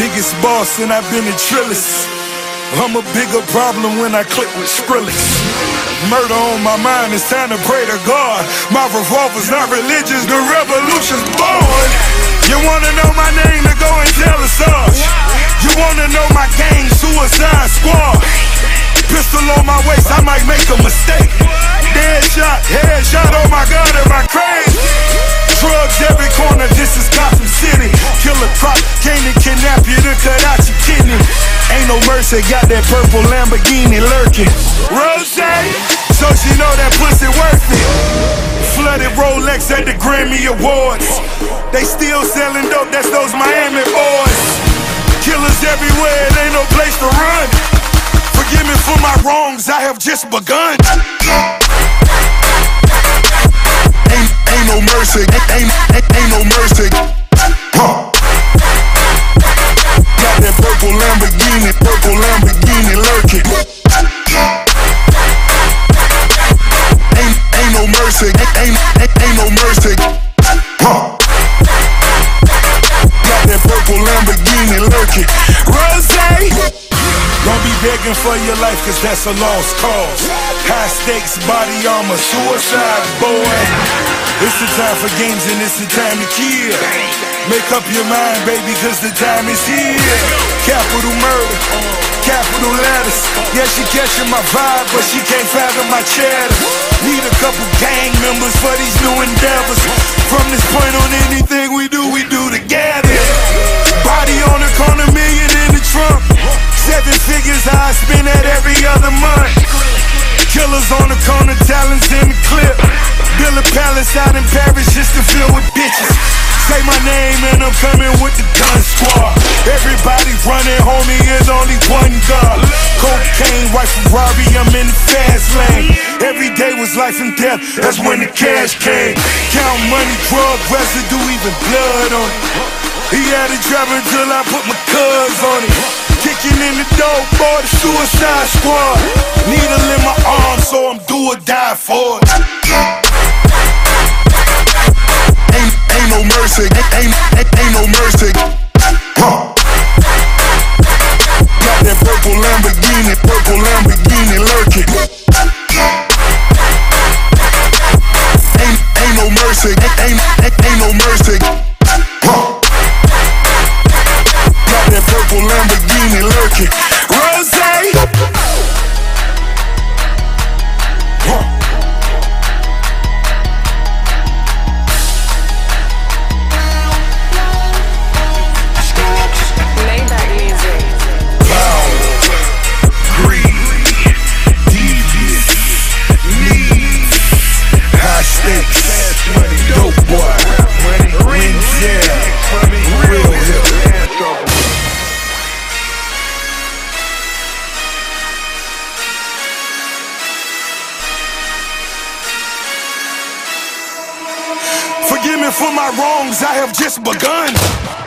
biggest boss and I've been a trillist. I'm a bigger problem when I click with Skrillex. Murder on my mind, it's time to pray to God. My revolver's not religious, the revolution's born. You wanna know my name, then go and tell us all. You wanna know my gang, Suicide Squad. Pistol on my waist, I might make a mistake. Deadshot, headshot, oh my God, am I crazy? Drugs every corner, this is Gotham City. Killer Croc came to kidnap you to cut out your kidney. Ain't no mercy, got that purple Lamborghini lurking. Rose, so she know that pussy worth it. Flooded Rolex at the Grammy Awards. They still selling dope, that's those Miami boys. Killers everywhere, it ain't no place to run. Forgive me for my wrongs, I have just begun. Ain't no mercy, ain't no mercy. Huh. Got that purple Lamborghini lurking. Ain't no mercy, ain't no mercy. Huh. Got that purple Lamborghini lurking. Rose, don't be begging for your life, cause that's a lost cause. High stakes, body armor, suicide, boy. It's the time for games and it's the time to kill. Make up your mind, baby, cause the time is here. Capital murder, capital letters. Yeah, she catching my vibe, but she can't fathom my cheddar. Need a couple gang members for these new endeavors. From this point on, anything we do together. Body on the corner, million in the trunk. 7 figures I spend that every other month. Killers on the corner, talents in the clip. Build a palace out in Paris just to fill with bitches. Say my name and I'm coming with the gun squad. Everybody running, homie, is only one God. Cocaine, white Ferrari, I'm in the fast lane. Every day was life and death, that's when the cash came. Count money, drug residue, even blood on it. He had it driving till I put my cuz on it. Kicking in the door, boy, the Suicide Squad. Needle in my arm, so I'm do or die for it. Ain't no mercy, ain't no mercy. Huh. Got that purple Lamborghini lurking. Ain't no mercy, ain't no mercy. Huh. Got that purple Lamborghini lurking. Rose. Forgive me for my wrongs, I have just begun.